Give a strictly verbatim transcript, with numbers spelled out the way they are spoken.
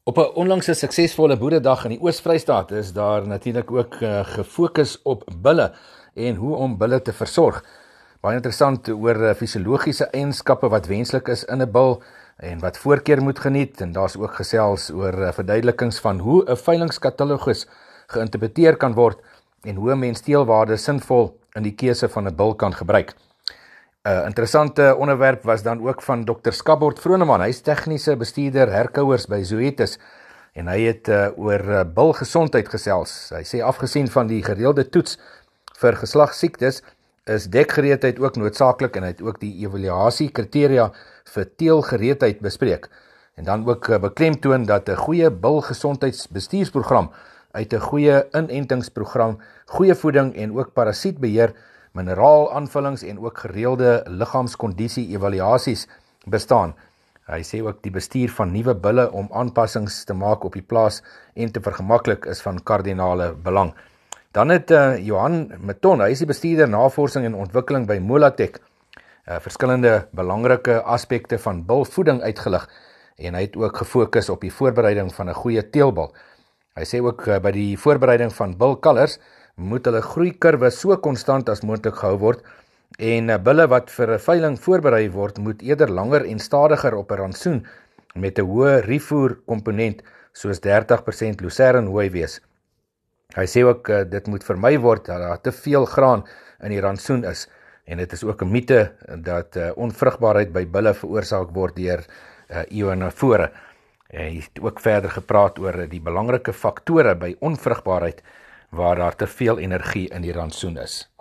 Op 'n onlangse suksesvolle boeredag in die Oos-Vrystaat is daar natuurlik ook uh, gefokus op bulle en hoe om bulle te versorg. Baie interessant oor uh, fisiologiese eienskappe wat wenslik is in 'n bul en wat voorkeur moet geniet, en daar's ook gesels oor uh, verduidelikings van hoe 'n veilingskatalogus geïnterpreteer kan word en hoe 'n mens teelwaarde sinvol in die keuse van 'n bul kan gebruik. 'n uh, Interessante onderwerp was dan ook van dokter Skabord Vroneman. Hy is tegniese bestuurder herkouers by Zoetis en hy het uh, oor uh, bulgesondheid gesels. Hy sê afgesien van die gereelde toets vir geslagsiektes is dekgereedheid ook noodsaaklik, en hy het ook die evaluasie kriteria vir teelgereedheid bespreek. En dan ook uh, beklemtoon dat 'n goeie bulgesondheidsbestuursprogram uit 'n goeie inentingsprogram, goeie voeding en ook parasietbeheer, mineraal aanvullings en ook gereelde liggaamskondisie evaluasies bestaan. Hy sê ook die bestuur van nuwe bulle om aanpassings te maak op die plaas en te vergemaklik is van kardinale belang. Dan het uh, Johan Meton, hy is die bestuurder navorsing en ontwikkeling by Molatech, uh, verskillende belangrike aspekte van bulvoeding uitgelig, en hy het ook gefokus op die voorbereiding van 'n goeie teelbul. Hy sê ook uh, by die voorbereiding van bulkalvers moet hulle groeikurwe so konstant as moontlik gehou word, en uh, bulle wat vir 'n veiling voorberei word, moet eerder langer en stadiger op 'n rantsoen met 'n hoë rivoer komponent soos dertig persent lucerne hooi wees. Hy sê ook uh, dit moet vermy word dat daar te veel graan in die rantsoen is, en dit is ook 'n mite dat uh, onvrugbaarheid by bulle veroorsaak word deur uh, ionofore. Hy het ook verder gepraat oor die belangrike faktore by onvrugbaarheid waar daar te veel energie in die rantsoen is.